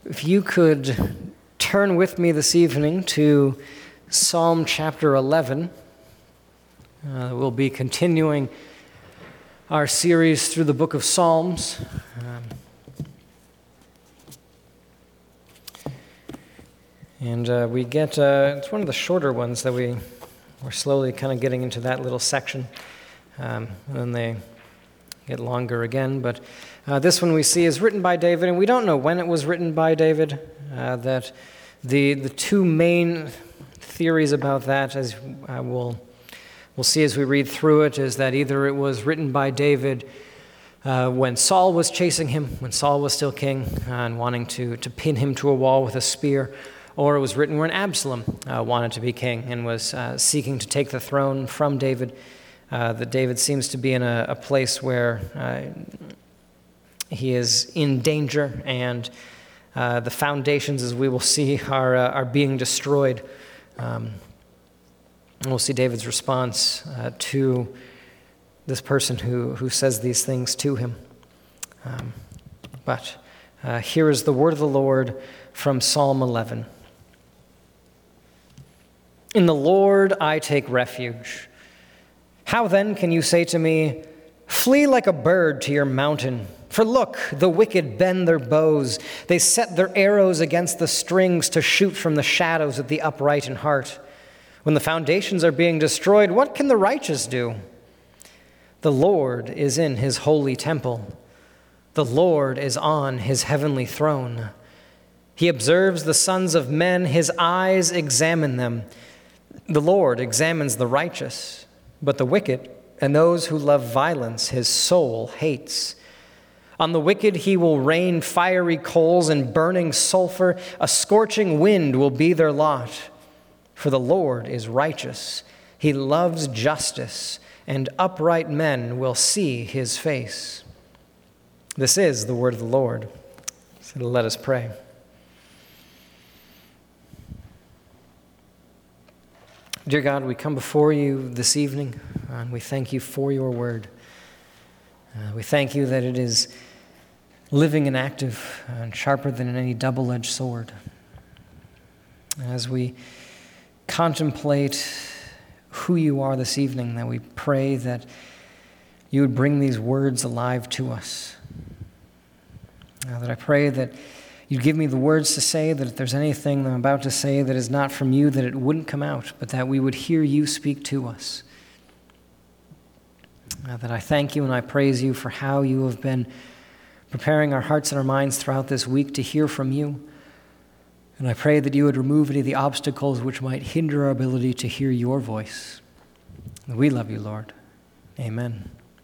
If you could turn with me this evening to Psalm chapter 11. We'll be continuing our series through the book of Psalms. We get, it's one of the shorter ones that we're slowly kind of getting into that little section. And then they get longer again. But this one we see is written by David, and we don't know when it was written by David. That the two main theories about that, as we'll see as we read through it, is that either it was written by David when Saul was chasing him, when Saul was still king, and wanting to pin him to a wall with a spear, or it was written when Absalom wanted to be king and was seeking to take the throne from David. That David seems to be in a place where he is in danger, and the foundations, as we will see, are being destroyed. We'll see David's response to this person who says these things to him. But here is the word of the Lord from Psalm 11. In the Lord I take refuge. How then can you say to me, flee like a bird to your mountain? For look, the wicked bend their bows. They set their arrows against the strings to shoot from the shadows at the upright in heart. When the foundations are being destroyed, what can the righteous do? The Lord is in his holy temple. The Lord is on his heavenly throne. He observes the sons of men. His eyes examine them. The Lord examines the righteous, but the wicked and those who love violence his soul hates. On the wicked he will rain fiery coals and burning sulfur. A scorching wind will be their lot. For the Lord is righteous. He loves justice, and upright men will see his face. This is the word of the Lord. So let us pray. Dear God, we come before you this evening, and we thank you for your word. We thank you that it is living and active and sharper than any double-edged sword. As we contemplate who you are this evening, that we pray that you would bring these words alive to us. That I pray that you'd give me the words to say, that if there's anything I'm about to say that is not from you, that it wouldn't come out, but that we would hear you speak to us. That I thank you and I praise you for how you have been preparing our hearts and our minds throughout this week to hear from you. And I pray that you would remove any of the obstacles which might hinder our ability to hear your voice. We love you, Lord. Amen.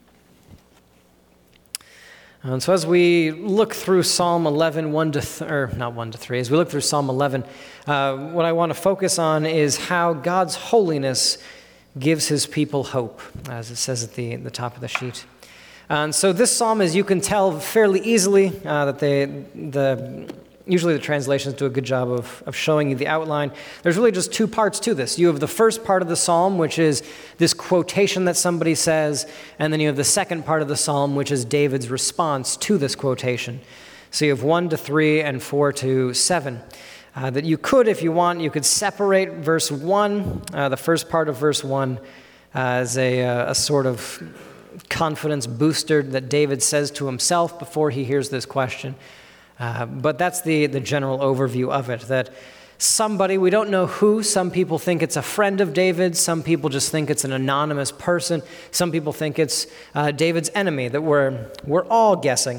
And so as we look through Psalm 11, as we look through Psalm 11, what I want to focus on is how God's holiness gives his people hope, as it says at the top of the sheet. And so this psalm, as you can tell fairly easily, that usually the translations do a good job of showing you the outline. There's really just two parts to this. You have the first part of the psalm, which is this quotation that somebody says, and then you have the second part of the psalm, which is David's response to this quotation. So you have 1 to 3 and 4 to 7. That you could, if you want, you could separate verse 1, the first part of verse 1, as a sort of confidence booster that David says to himself before he hears this question. But that's the general overview of it, that somebody, we don't know who, some people think it's a friend of David, some people just think it's an anonymous person, some people think it's David's enemy, that we're all guessing.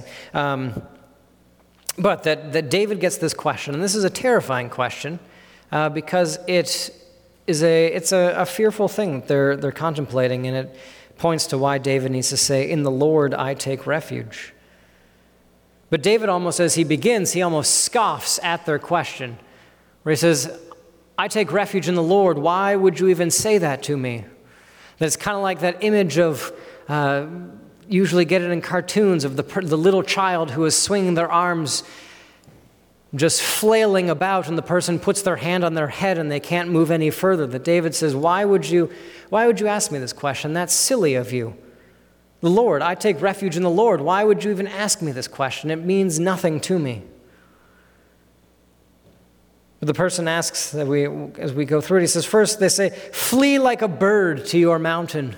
But that David gets this question, and this is a terrifying question, because it's a fearful thing that they're contemplating, and it points to why David needs to say, in the Lord I take refuge. But David almost, as he begins, he almost scoffs at their question, where he says, I take refuge in the Lord. Why would you even say that to me? That's kind of like that image of, usually get it in cartoons, of the little child who is swinging their arms, just flailing about, and the person puts their hand on their head and they can't move any further. That David says, why would you ask me this question? That's silly of you. The Lord, I take refuge in the Lord. Why would you even ask me this question? It means nothing to me. But the person asks, as we go through it, he says, first they say, flee like a bird to your mountain.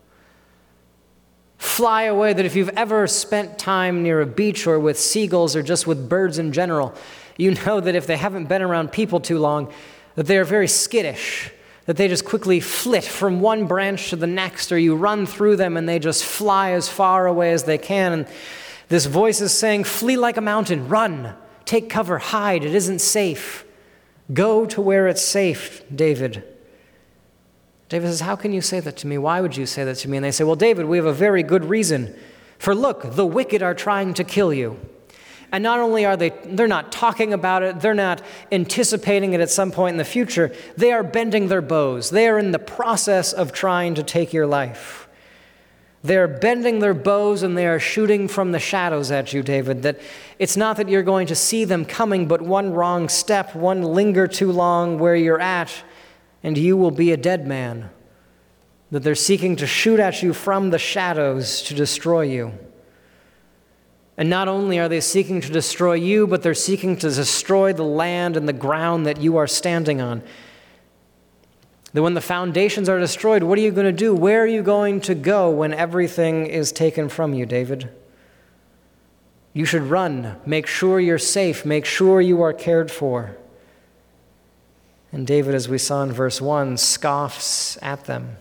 Fly away. That if you've ever spent time near a beach or with seagulls or just with birds in general, you know that if they haven't been around people too long, that they are very skittish, that they just quickly flit from one branch to the next, or you run through them and they just fly as far away as they can. And this voice is saying, flee like a mountain, run, take cover, hide, it isn't safe. Go to where it's safe, David. David says, how can you say that to me? Why would you say that to me? And they say, well, David, we have a very good reason. For look, the wicked are trying to kill you. And not only are they're not talking about it, they're not anticipating it at some point in the future, they are bending their bows. They are in the process of trying to take your life. They are bending their bows and they are shooting from the shadows at you, David. That it's not that you're going to see them coming, but one wrong step, one linger too long where you're at, and you will be a dead man. That they're seeking to shoot at you from the shadows to destroy you. And not only are they seeking to destroy you, but they're seeking to destroy the land and the ground that you are standing on. That when the foundations are destroyed, what are you going to do? Where are you going to go when everything is taken from you, David? You should run. Make sure you're safe. Make sure you are cared for. And David, as we saw in verse 1, scoffs at them.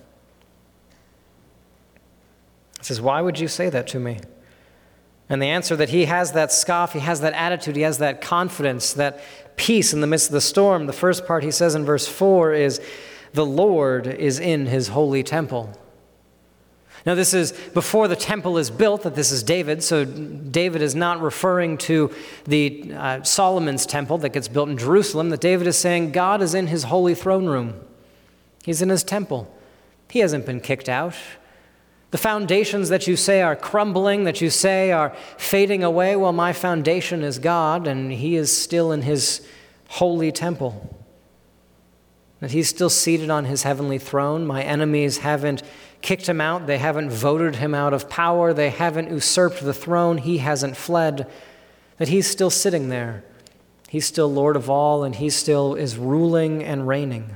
He says, why would you say that to me? And the answer that he has that scoff, he has that attitude, he has that confidence, that peace in the midst of the storm. The first part he says in verse 4 is, the Lord is in his holy temple. Now this is before the temple is built, that this is David, so David is not referring to the Solomon's temple that gets built in Jerusalem, that David is saying God is in his holy throne room. He's in his temple. He hasn't been kicked out. The foundations that you say are crumbling, that you say are fading away, well, my foundation is God, and he is still in his holy temple. That he's still seated on his heavenly throne. My enemies haven't kicked him out. They haven't voted him out of power. They haven't usurped the throne. He hasn't fled. That he's still sitting there. He's still Lord of all, and he still is ruling and reigning.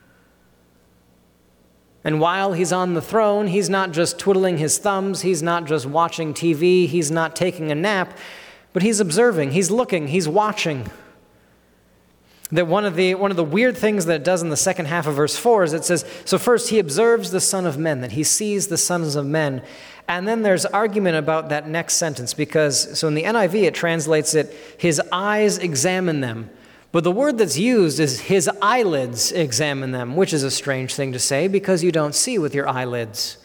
And while he's on the throne, he's not just twiddling his thumbs. He's not just watching TV. He's not taking a nap. But he's observing. He's looking. He's watching. That one of the weird things that it does in the second half of verse 4 is it says, so first he observes the Son of Men, that he sees the sons of men. And then there's argument about that next sentence because, so in the NIV it translates it, his eyes examine them. But the word that's used is his eyelids examine them, which is a strange thing to say because you don't see with your eyelids.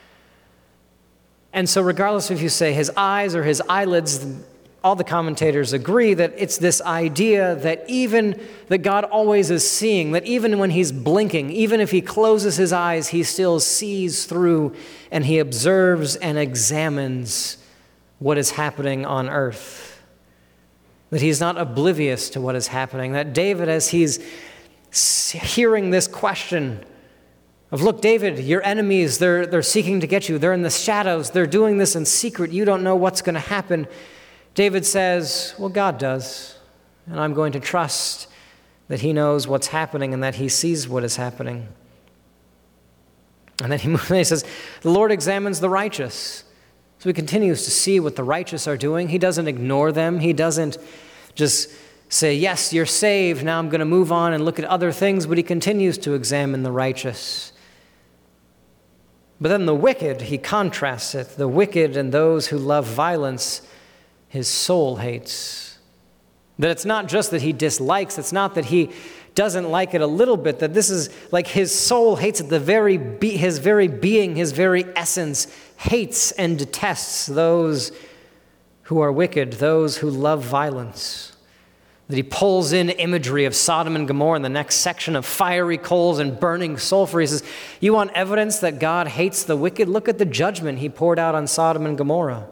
And so regardless if you say his eyes or his eyelids, all the commentators agree that it's this idea that God always is seeing, that even when he's blinking, even if he closes his eyes, he still sees through and he observes and examines what is happening on earth. That he's not oblivious to what is happening. That David, as he's hearing this question of, look, David, your enemies, they're seeking to get you. They're in the shadows. They're doing this in secret. You don't know what's going to happen. David says, well, God does, and I'm going to trust that he knows what's happening and that he sees what is happening. And then he says, the Lord examines the righteous. So he continues to see what the righteous are doing. He doesn't ignore them. He doesn't just say, yes, you're saved, now I'm going to move on and look at other things, but he continues to examine the righteous. But then the wicked, he contrasts it. The wicked and those who love violence, his soul hates. That it's not just that he dislikes, it's not that he doesn't like it a little bit, that this is like his soul hates it, his very being, his very essence hates and detests those who are wicked, those who love violence. That he pulls in imagery of Sodom and Gomorrah in the next section of fiery coals and burning sulfur. He says, you want evidence that God hates the wicked? Look at the judgment he poured out on Sodom and Gomorrah.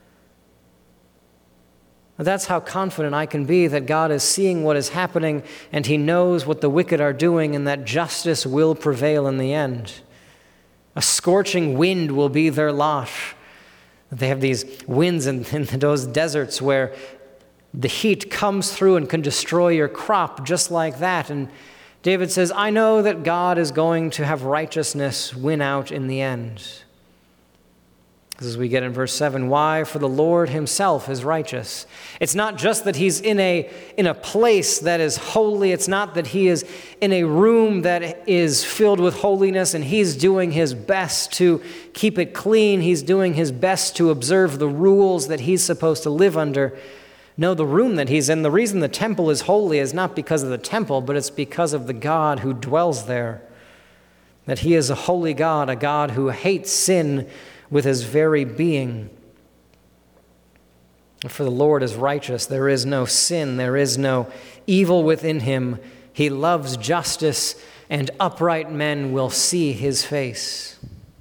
That's how confident I can be that God is seeing what is happening and he knows what the wicked are doing and that justice will prevail in the end. A scorching wind will be their lot. They have these winds in those deserts where the heat comes through and can destroy your crop just like that. And David says, I know that God is going to have righteousness win out in the end. As we get in verse 7, why? For the Lord himself is righteous. It's not just that he's in a place that is holy. It's not that he is in a room that is filled with holiness and he's doing his best to keep it clean. He's doing his best to observe the rules that he's supposed to live under. No, the room that he's in, the reason the temple is holy is not because of the temple, but it's because of the God who dwells there. That he is a holy God, a God who hates sin with his very being. For the Lord is righteous. There is no sin. There is no evil within him. He loves justice, and upright men will see his face.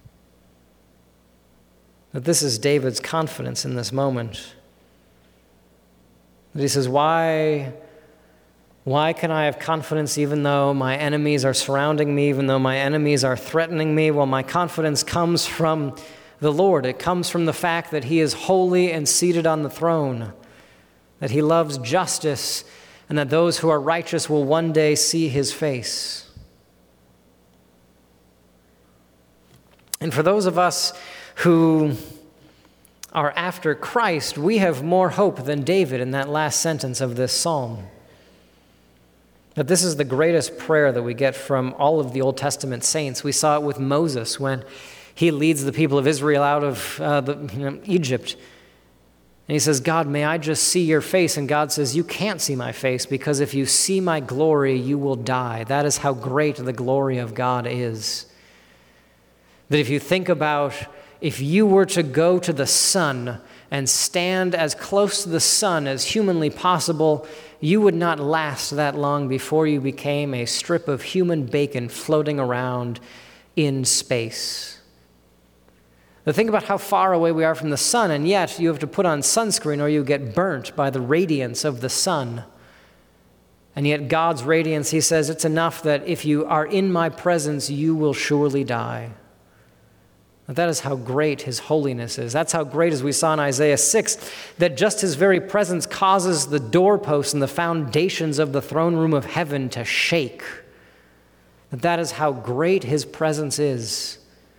But this is David's confidence in this moment. That he says, why can I have confidence even though my enemies are surrounding me, even though my enemies are threatening me? Well, my confidence comes from the Lord. It comes from the fact that he is holy and seated on the throne, that he loves justice, and that those who are righteous will one day see his face. And for those of us who are after Christ, we have more hope than David in that last sentence of this psalm. That this is the greatest prayer that we get from all of the Old Testament saints. We saw it with Moses when he leads the people of Israel out of Egypt. And he says, God, may I just see your face? And God says, you can't see my face, because if you see my glory, you will die. That is how great the glory of God is. That if you think about, if you were to go to the sun and stand as close to the sun as humanly possible, you would not last that long before you became a strip of human bacon floating around in space. But think about how far away we are from the sun, and yet you have to put on sunscreen or you get burnt by the radiance of the sun. And yet God's radiance, he says, it's enough that if you are in my presence, you will surely die. But that is how great his holiness is. That's how great, as we saw in Isaiah 6, that just his very presence causes the doorposts and the foundations of the throne room of heaven to shake. That is how great his presence is.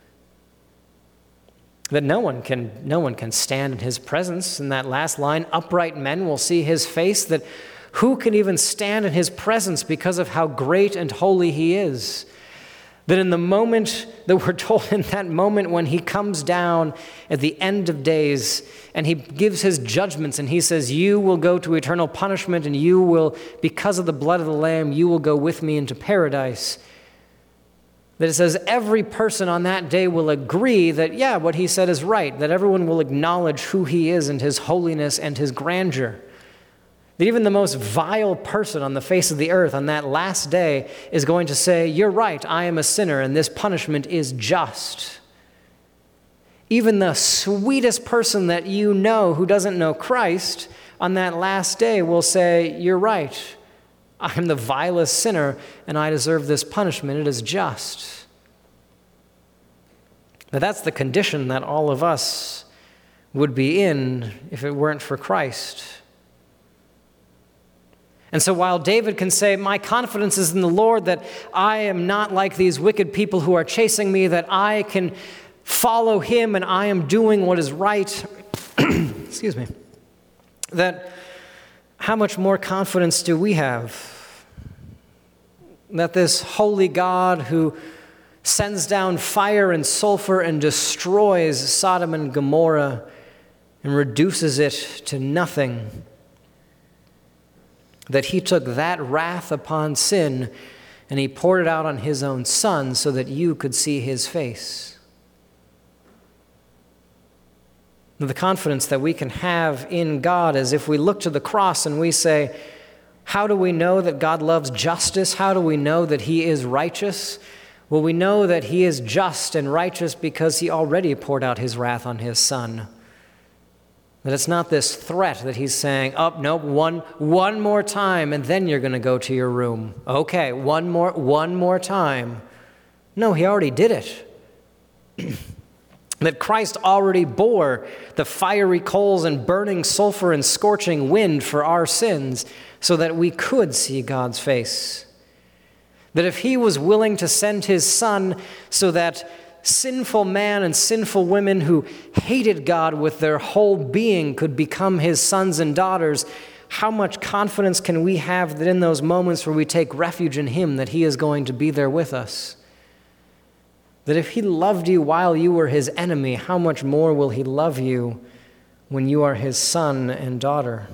That no one can stand in his presence. In that last line, upright men will see his face. That who can even stand in his presence because of how great and holy he is? That in the moment that we're told, in that moment when he comes down at the end of days and he gives his judgments and he says, you will go to eternal punishment and you will, because of the blood of the Lamb, you will go with me into paradise. That it says every person on that day will agree that, yeah, what he said is right, that everyone will acknowledge who he is and his holiness and his grandeur. That even the most vile person on the face of the earth on that last day is going to say, you're right, I am a sinner and this punishment is just. Even the sweetest person that you know who doesn't know Christ on that last day will say, you're right, I'm the vilest sinner and I deserve this punishment. It is just. But that's the condition that all of us would be in if it weren't for Christ. And so while David can say, my confidence is in the Lord, that I am not like these wicked people who are chasing me, that I can follow him and I am doing what is right, excuse me, that how much more confidence do we have that this holy God who sends down fire and sulfur and destroys Sodom and Gomorrah and reduces it to nothing, that he took that wrath upon sin and he poured it out on his own Son so that you could see his face? The confidence that we can have in God is if we look to the cross and we say, how do we know that God loves justice? How do we know that he is righteous? Well, we know that he is just and righteous because he already poured out his wrath on his Son. That it's not this threat that he's saying, oh, no, one more time and then you're going to go to your room. Okay, one more time. No, he already did it. that Christ already bore the fiery coals and burning sulfur and scorching wind for our sins so that we could see God's face. That if he was willing to send his Son so that sinful man and sinful women who hated God with their whole being could become his sons and daughters, how much confidence can we have that in those moments where we take refuge in him, that he is going to be there with us? That if he loved you while you were his enemy, how much more will he love you when you are his son and daughter?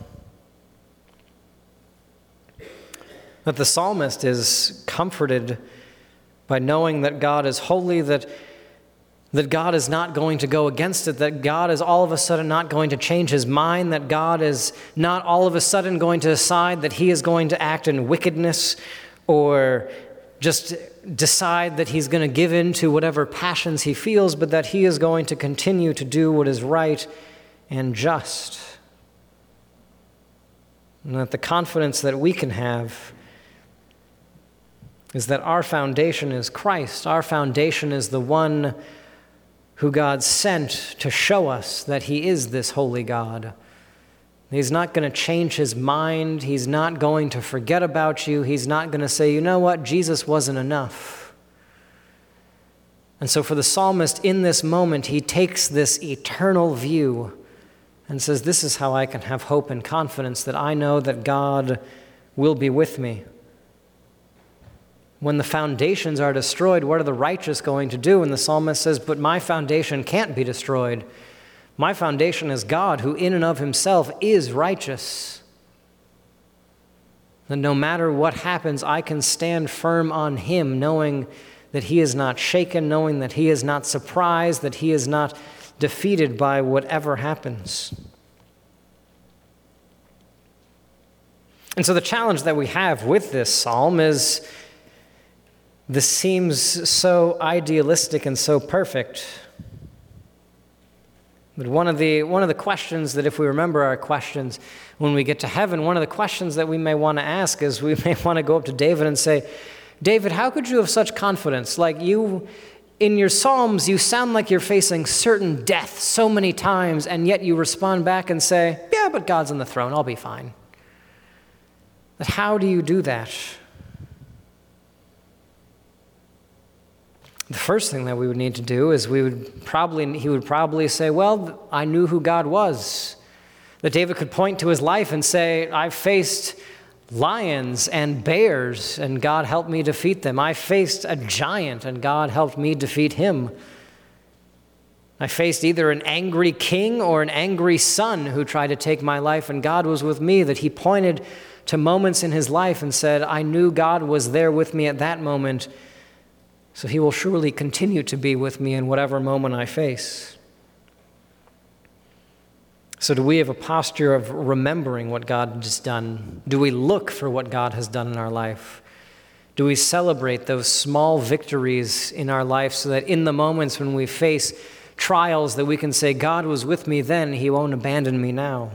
That the psalmist is comforted by knowing that God is holy, that God is not going to go against it, that God is all of a sudden not going to change his mind, that God is not all of a sudden going to decide that he is going to act in wickedness or just decide that he's going to give in to whatever passions he feels, but that he is going to continue to do what is right and just. And that the confidence that we can have is that our foundation is Christ. Our foundation is the one who God sent to show us that he is this holy God. He's not going to change his mind. He's not going to forget about you. He's not going to say, you know what, Jesus wasn't enough. And so for the psalmist in this moment, he takes this eternal view and says, this is how I can have hope and confidence, that I know that God will be with me. When the foundations are destroyed, what are the righteous going to do? And the psalmist says, but my foundation can't be destroyed. My foundation is God, who in and of himself is righteous. That no matter what happens, I can stand firm on him, knowing that he is not shaken, knowing that he is not surprised, that he is not defeated by whatever happens. And so the challenge that we have with this psalm is, this seems so idealistic and so perfect. But one of the questions that, if we remember our questions when we get to heaven, one of the questions that we may want to ask is, we may want to go up to David and say, David, how could you have such confidence? Like you, in your Psalms, you sound like you're facing certain death so many times, and yet you respond back and say, yeah, but God's on the throne, I'll be fine. But how do you do that? The first thing that we would need to do is he would probably say, well, I knew who God was. That David could point to his life and say, I've faced lions and bears, and God helped me defeat them. I faced a giant, and God helped me defeat him. I faced either an angry king or an angry son who tried to take my life, and God was with me. That he pointed to moments in his life and said, I knew God was there with me at that moment, so he will surely continue to be with me in whatever moment I face. So do we have a posture of remembering what God has done? Do we look for what God has done in our life? Do we celebrate those small victories in our life so that in the moments when we face trials that we can say, God was with me then, he won't abandon me now?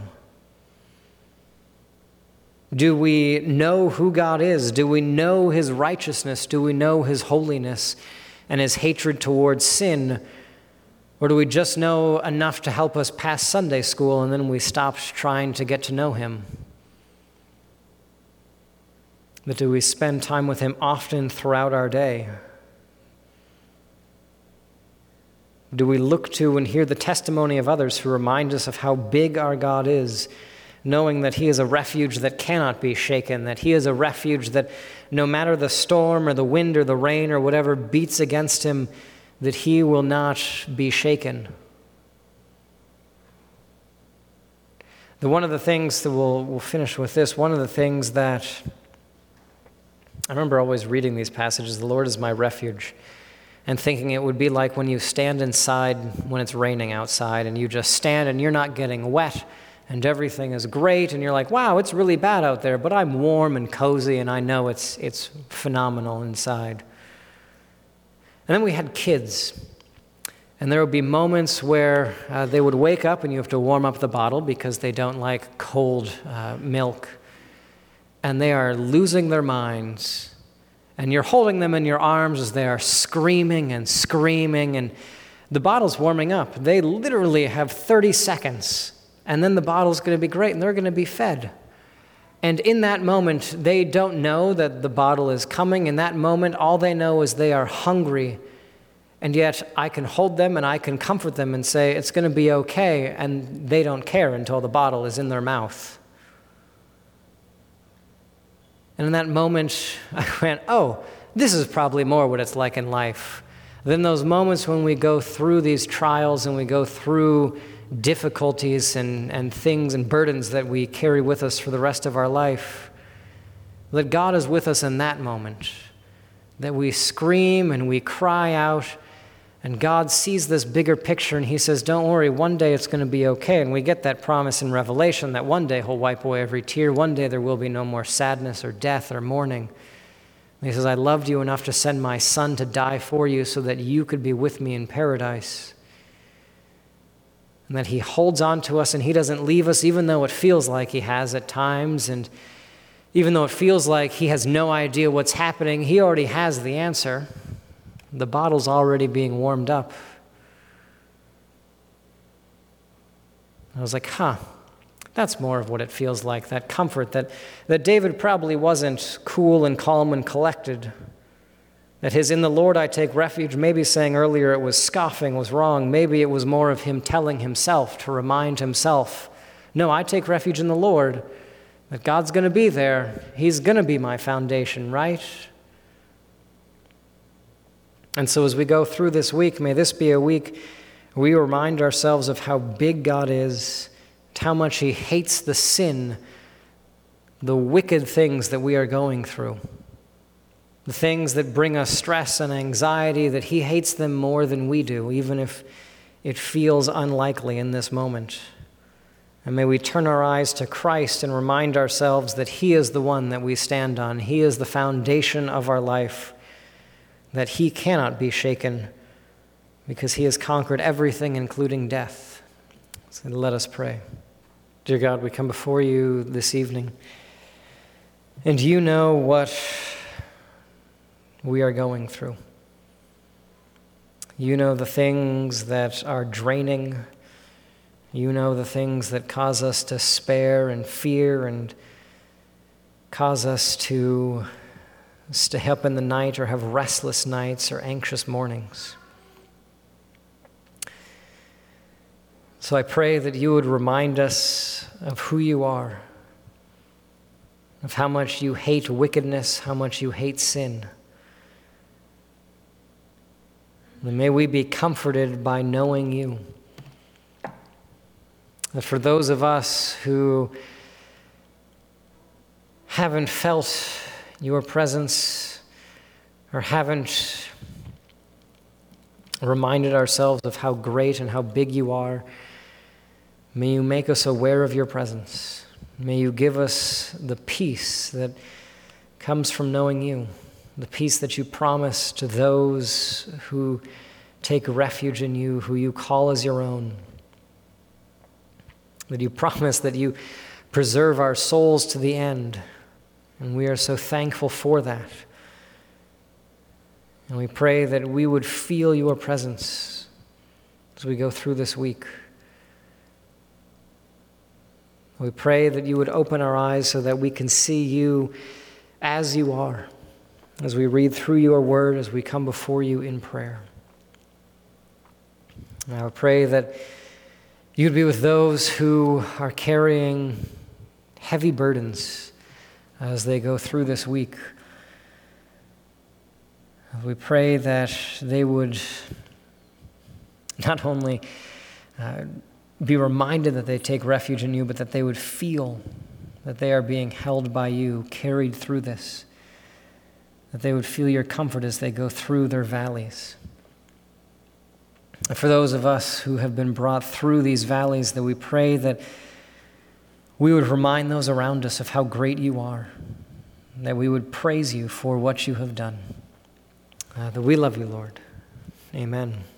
Do we know who God is? Do we know his righteousness? Do we know his holiness and his hatred towards sin? Or do we just know enough to help us pass Sunday school and then we stop trying to get to know him? But do we spend time with him often throughout our day? Do we look to and hear the testimony of others who remind us of how big our God is, knowing that he is a refuge that cannot be shaken, that he is a refuge that no matter the storm or the wind or the rain or whatever beats against him, that he will not be shaken? One of the things that we'll finish with this, one of the things that I remember always reading these passages, the Lord is my refuge, and thinking it would be like when you stand inside when it's raining outside and you just stand and you're not getting wet and everything is great, and you're like, wow, it's really bad out there, but I'm warm and cozy, and I know it's phenomenal inside. And then we had kids, and there would be moments where they would wake up and you have to warm up the bottle because they don't like cold milk, and they are losing their minds, and you're holding them in your arms as they are screaming and screaming, and The bottle's warming up. They literally have 30 seconds, and then the bottle's going to be great, and they're going to be fed. And in that moment, they don't know that the bottle is coming. In that moment, all they know is they are hungry. And yet, I can hold them and I can comfort them and say, it's going to be okay, and they don't care until the bottle is in their mouth. And in that moment, I went, oh, this is probably more what it's like in life. Then those moments when we go through these trials and we go through difficulties and things and burdens that we carry with us for the rest of our life, that God is with us in that moment, that we scream and we cry out, and God sees this bigger picture and he says, don't worry, one day it's going to be okay. And we get that promise in Revelation that one day he'll wipe away every tear. One day there will be no more sadness or death or mourning. And he says, I loved you enough to send my son to die for you so that you could be with me in paradise. And that he holds on to us and he doesn't leave us, even though it feels like he has at times. And even though it feels like he has no idea what's happening, he already has the answer. The bottle's already being warmed up. I was like, that's more of what it feels like, that comfort, that David probably wasn't cool and calm and collected. That his "in the Lord I take refuge," maybe saying earlier it was scoffing, was wrong. Maybe it was more of him telling himself to remind himself, no, I take refuge in the Lord, that God's going to be there. He's going to be my foundation, right? And so as we go through this week, may this be a week we remind ourselves of how big God is, how much he hates the sin, the wicked things that we are going through, the things that bring us stress and anxiety, that he hates them more than we do, even if it feels unlikely in this moment. And may we turn our eyes to Christ and remind ourselves that he is the one that we stand on. He is the foundation of our life, that he cannot be shaken because he has conquered everything, including death. So let us pray. Dear God, we come before you this evening, and you know what we are going through. You know the things that are draining. You know the things that cause us to despair and fear and cause us to stay up in the night or have restless nights or anxious mornings. So I pray that you would remind us of who you are, of how much you hate wickedness, how much you hate sin. And may we be comforted by knowing you. That for those of us who haven't felt your presence or haven't reminded ourselves of how great and how big you are, may you make us aware of your presence. May you give us the peace that comes from knowing you, the peace that you promise to those who take refuge in you, who you call as your own. That you promise that you preserve our souls to the end. And we are so thankful for that. And we pray that we would feel your presence as we go through this week. We pray that you would open our eyes so that we can see you as you are, as we read through your word, as we come before you in prayer. And I would pray that you'd be with those who are carrying heavy burdens as they go through this week. We pray that they would not only be reminded that they take refuge in you, but that they would feel that they are being held by you, carried through this, that they would feel your comfort as they go through their valleys. And for those of us who have been brought through these valleys, that we pray that we would remind those around us of how great you are, that we would praise you for what you have done. That we love you, Lord. Amen.